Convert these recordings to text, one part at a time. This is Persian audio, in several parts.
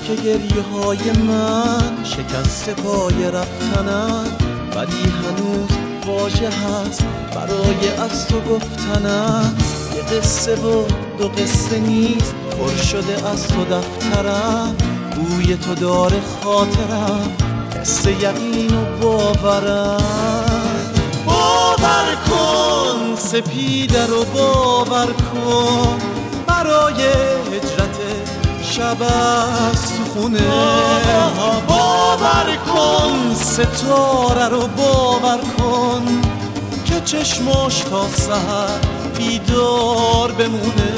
که گریه های من شکست پای رفتنم، ولی هنوز واژه هست برای از تو گفتنم. یه قصه و دو قصه نیست، پر شده از تو دفترم. بوی تو داره خاطرم، حس یقین و باورم. باور کن سپیده رو باور کن، برای هجرت شب از تو خونه. باور کن ستاره رو باور کن که چشماش تا سحر بیدار بمونه.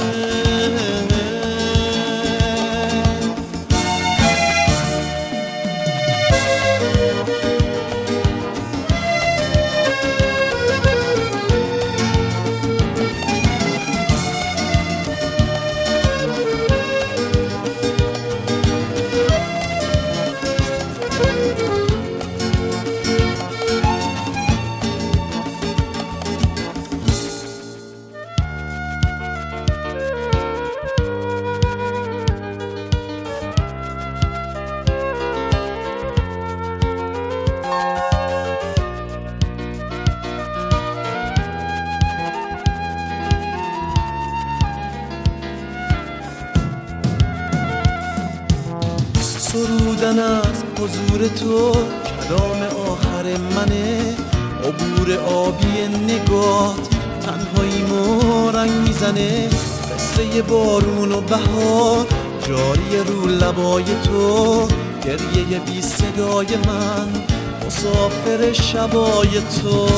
سرودن از حضور تو کلام آخر منه، عبور آبی نگات تنهاییمو رنگ میزنه. قصه بارون و بهار جاری رو لبای تو، گریه بی صدای من مسافر شبای تو.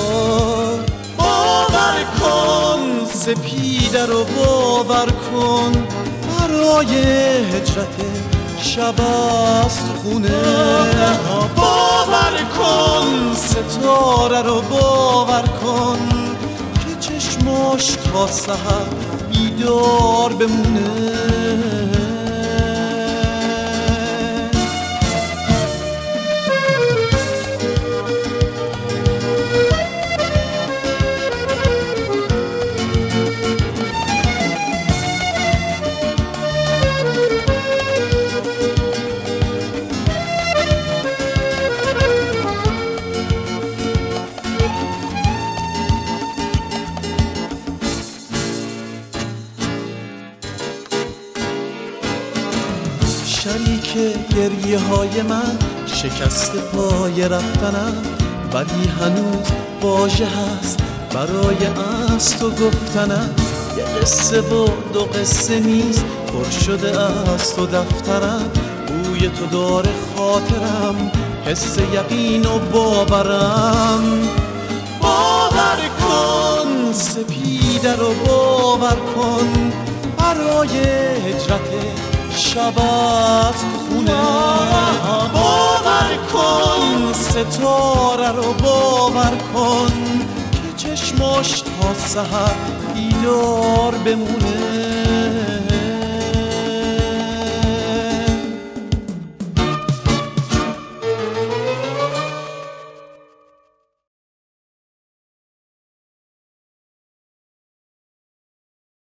باور کن سپیده رو باور کن، برای هجرت شب از تو خونه. باور کن ستاره رو باور کن که چشماش تا سحر بیدار بمونه. شریک گریه های من شکست پای رفتنم، ولی هنوز واژه هست برای از تو گفتنم. یه قصه و دو قصه نیست، پر شده از تو دفترم. بوی تو داره خاطرم، حس یقین و باورم. باور کن سپیده رو باور کن، برای هجرت شب از خونه. باور کن ستاره رو باور کن که چشماش تا سحر بیدار بمونه.